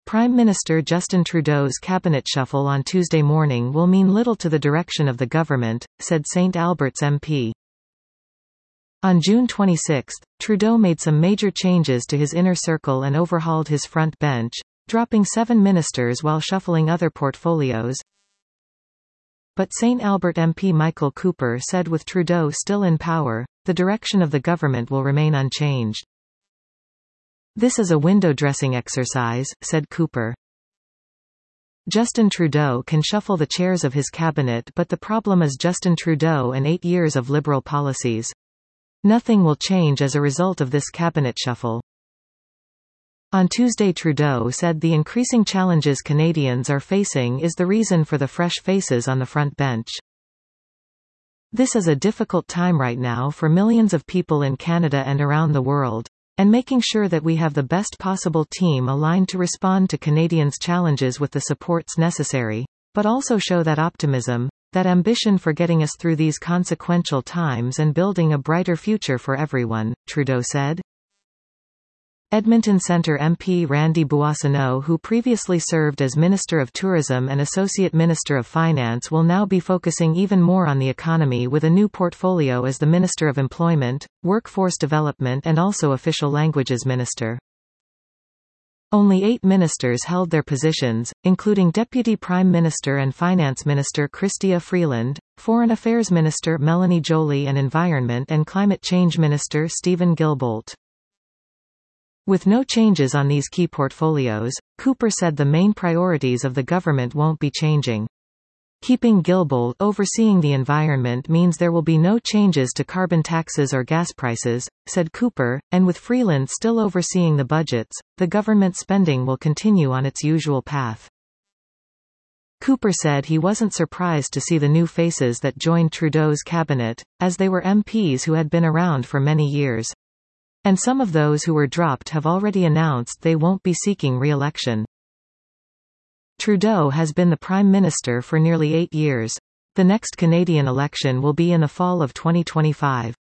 Prime Minister Justin Trudeau's cabinet shuffle on Tuesday morning will mean little to the direction of the government, said St Albert's MP. On June 26, Trudeau made some major changes to his inner circle and overhauled his front bench, dropping 7 ministers while shuffling other portfolios. But St Albert MP Michael Cooper said with Trudeau still in power, the direction of the government will remain unchanged. "This is a window-dressing exercise," said Cooper. Justin Trudeau can shuffle the chairs of his cabinet, but the problem is Justin Trudeau and 8 years of Liberal policies. Nothing will change as a result of this cabinet shuffle. On Tuesday, Trudeau said the increasing challenges Canadians are facing is the reason for the fresh faces on the front bench. "This is a difficult time right now for millions of people in Canada and around the world, and making sure that we have the best possible team aligned to respond to Canadians' challenges with the supports necessary, but also show that optimism, that ambition for getting us through these consequential times and building a brighter future for everyone," Trudeau said. Edmonton Centre MP Randy Boissonnault, who previously served as Minister of Tourism and Associate Minister of Finance, will now be focusing even more on the economy with a new portfolio as the Minister of Employment, Workforce Development and also Official Languages Minister. Only 8 ministers held their positions, including Deputy Prime Minister and Finance Minister Chrystia Freeland, Foreign Affairs Minister Melanie Joly and Environment and Climate Change Minister Stephen Guilbeault. With no changes on these key portfolios, Cooper said the main priorities of the government won't be changing. Keeping Guilbeault overseeing the environment means there will be no changes to carbon taxes or gas prices, said Cooper, and with Freeland still overseeing the budgets, the government spending will continue on its usual path. Cooper said he wasn't surprised to see the new faces that joined Trudeau's cabinet, as they were MPs who had been around for many years. And some of those who were dropped have already announced they won't be seeking re-election. Trudeau has been the Prime Minister for nearly 8 years. The next Canadian election will be in the fall of 2025.